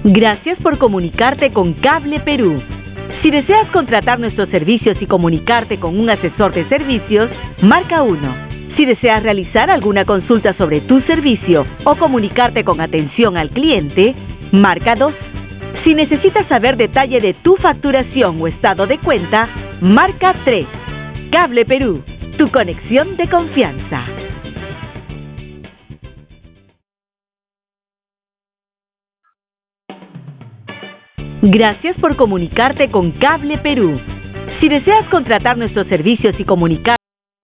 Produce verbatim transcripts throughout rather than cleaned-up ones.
Gracias por comunicarte con Cable Perú. Si deseas contratar nuestros servicios y comunicarte con un asesor de servicios, marca uno. Si deseas realizar alguna consulta sobre tu servicio o comunicarte con atención al cliente, marca dos. Si necesitas saber detalle de tu facturación o estado de cuenta, marca tres. Cable Perú, tu conexión de confianza. Gracias por comunicarte con Cable Perú. Si deseas contratar nuestros servicios y comunicar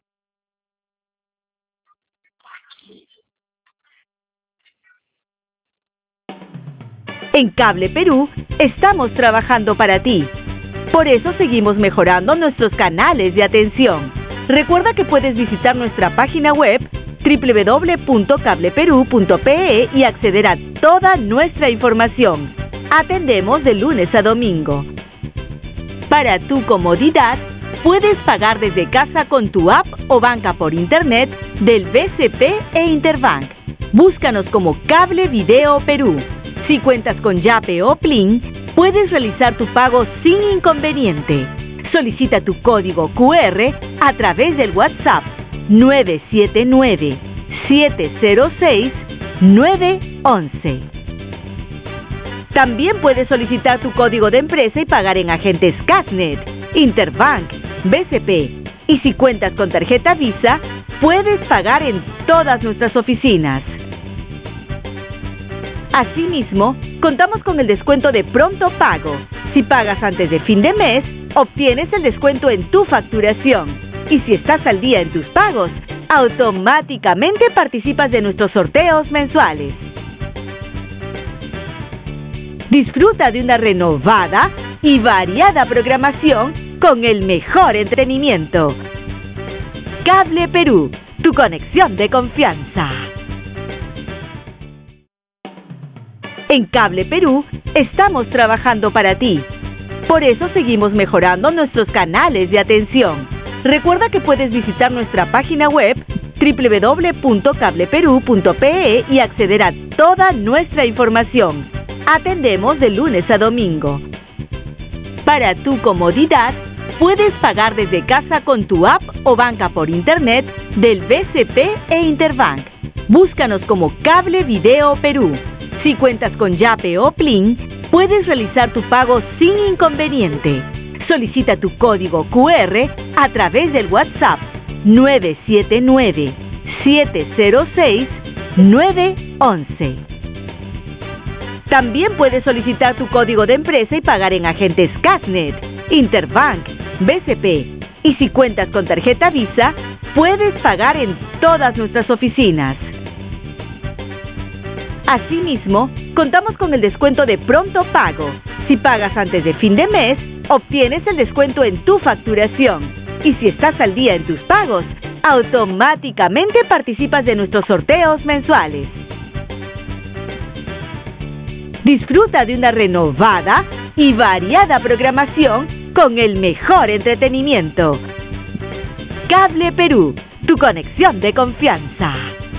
en Cable Perú, estamos trabajando para ti. Por eso seguimos mejorando nuestros canales de atención. Recuerda que puedes visitar nuestra página web doble u doble u doble u punto cable perú punto pe e y acceder a toda nuestra información. Atendemos de lunes a domingo. Para tu comodidad, puedes pagar desde casa con tu app o banca por internet del B C P e Interbank. Búscanos como Cable Video Perú. Si cuentas con Yape o Plin, puedes realizar tu pago sin inconveniente. Solicita tu código cu erre a través del WhatsApp nueve siete nueve, siete cero seis, nueve once. También puedes solicitar tu código de empresa y pagar en agentes Casnet, Interbank, B C P. Y si cuentas con tarjeta Visa, puedes pagar en todas nuestras oficinas. Asimismo, contamos con el descuento de pronto pago. Si pagas antes de fin de mes, obtienes el descuento en tu facturación. Y si estás al día en tus pagos, automáticamente participas de nuestros sorteos mensuales. Disfruta de una renovada y variada programación con el mejor entretenimiento. Cable Perú, tu conexión de confianza. En Cable Perú, estamos trabajando para ti. Por eso seguimos mejorando nuestros canales de atención. Recuerda que puedes visitar nuestra página web doble u doble u doble u punto cable perú punto pe e y acceder a toda nuestra información. Atendemos de lunes a domingo. Para tu comodidad, puedes pagar desde casa con tu app o banca por internet del B C P e Interbank. Búscanos como Cable Video Perú. Si cuentas con Yape o Plin, puedes realizar tu pago sin inconveniente. Solicita tu código cu erre a través del WhatsApp nueve siete nueve, siete cero seis, nueve once. También puedes solicitar tu código de empresa y pagar en agentes Casnet, Interbank, B C P. Y si cuentas con tarjeta Visa, puedes pagar en todas nuestras oficinas. Asimismo, contamos con el descuento de pronto pago. Si pagas antes de fin de mes, obtienes el descuento en tu facturación. Y si estás al día en tus pagos, automáticamente participas de nuestros sorteos mensuales. Disfruta de una renovada y variada programación con el mejor entretenimiento. Cable Perú, tu conexión de confianza.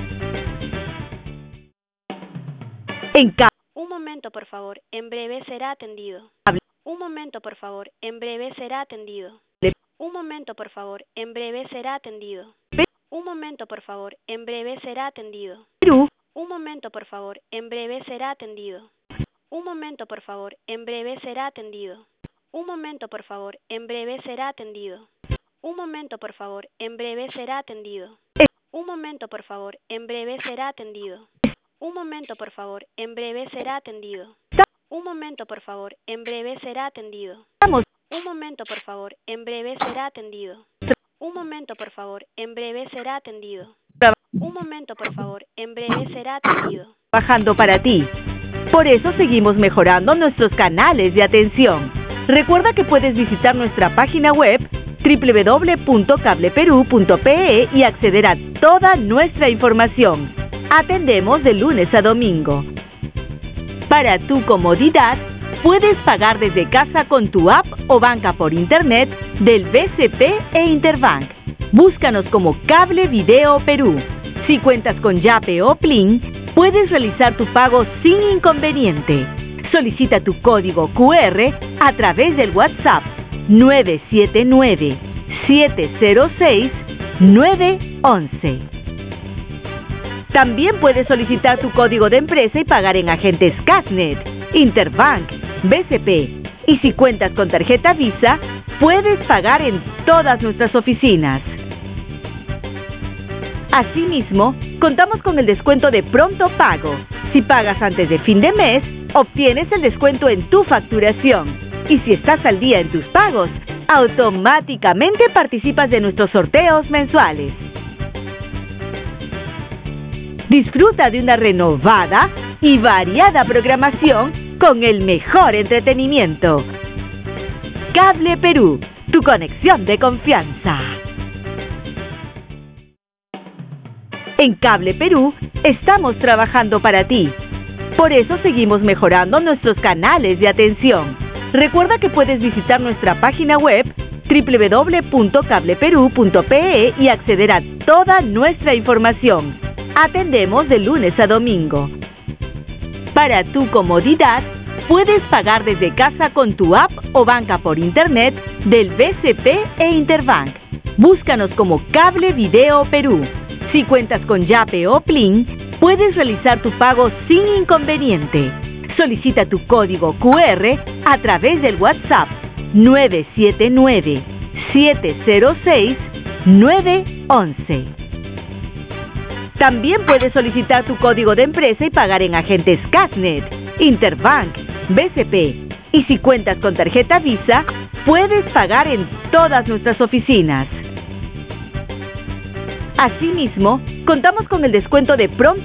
En Cable... Un momento, por favor. En breve será atendido. Un momento, por favor. En breve será atendido. Un momento, por favor. En breve será atendido. Un momento, por favor. En breve será atendido. Perú. Un momento, por favor. En breve será atendido. Un momento, por favor. En breve será atendido. Un momento, por favor. En breve será atendido. Un momento, por favor. En breve será atendido. Un momento, por favor. En breve será atendido. Un momento, por favor. En breve será atendido. Un momento, por favor. En breve será atendido. Un momento, por favor. En breve será atendido. Un momento, por favor. En breve será atendido. Un momento, por favor. En breve será atendido. Trabajando para ti. Por eso seguimos mejorando nuestros canales de atención. Recuerda que puedes visitar nuestra página web doble u doble u doble u punto cable perú punto pe e y acceder a toda nuestra información. Atendemos de lunes a domingo. Para tu comodidad, puedes pagar desde casa con tu app o banca por internet del B C P e Interbank. Búscanos como Cable Video Perú. Si cuentas con Yape o Plin, puedes realizar tu pago sin inconveniente. Solicita tu código Q R a través del WhatsApp nueve siete nueve, siete cero seis, nueve uno uno. También puedes solicitar tu código de empresa y pagar en agentes Cashnet, Interbank, B C P. Y si cuentas con tarjeta Visa, puedes pagar en todas nuestras oficinas. Asimismo, contamos con el descuento de pronto pago. Si pagas antes de fin de mes, obtienes el descuento en tu facturación. Y si estás al día en tus pagos, automáticamente participas de nuestros sorteos mensuales. Disfruta de una renovada y variada programación con el mejor entretenimiento. Cable Perú, tu conexión de confianza. En Cable Perú estamos trabajando para ti. Por eso seguimos mejorando nuestros canales de atención. Recuerda que puedes visitar nuestra página web doble u doble u doble u punto cable perú punto pe e y acceder a toda nuestra información. Atendemos de lunes a domingo. Para tu comodidad, puedes pagar desde casa con tu app o banca por internet del B C P e Interbank. Búscanos como Cable Video Perú. Si cuentas con Yape o Plin, puedes realizar tu pago sin inconveniente. Solicita tu código Q R a través del WhatsApp nueve siete nueve, siete cero seis, nueve uno uno. También puedes solicitar tu código de empresa y pagar en agentes Cashnet, Interbank, B C P. Y si cuentas con tarjeta Visa, puedes pagar en todas nuestras oficinas. Asimismo, contamos con el descuento de pronto